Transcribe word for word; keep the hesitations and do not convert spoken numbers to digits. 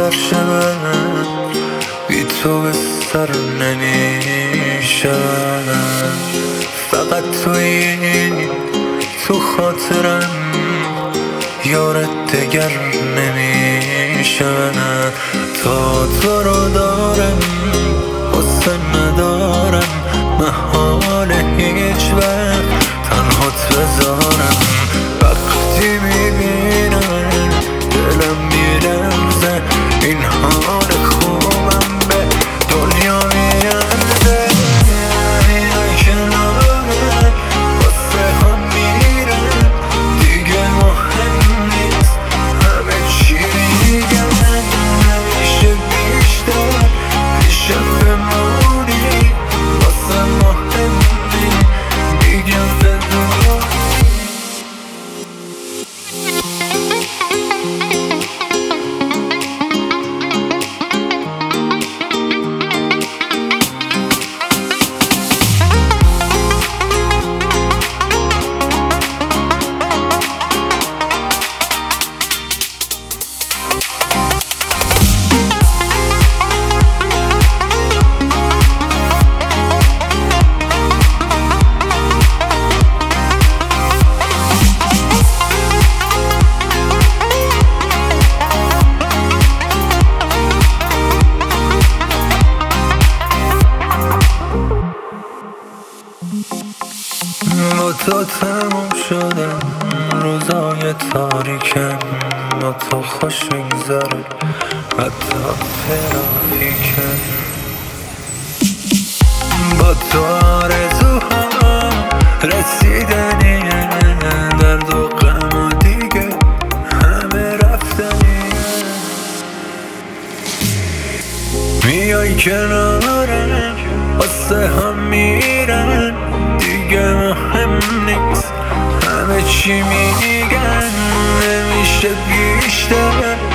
بهتر شود، بی تو بستر نمیشه. فقط تویی تو خاطرم، یارت دگر نمیشه. تا تو رو دارم غصه ندارم، محال هیچ وقت تنهات بذارم. وقتی میبینم دلم میلرزه، این حال خوبم به دنیا میارزه. میای کنارم واسه هم میرم، دیگه مهم نیست همه چی میگم. نمیشه بیشتر پیشم بمونی، واسه مهمی میگم بدونی. با تو تموم شدم روزای تاریکم، با تو خوش میگذره حتی ترافیکم. با تو آرزوها رسیدنی، درد و غم و دیگه همه رفتنی. میای کنارم واسه هم میرن، دیگه مهم نیست همه چی میگن. نمیشه بیشتر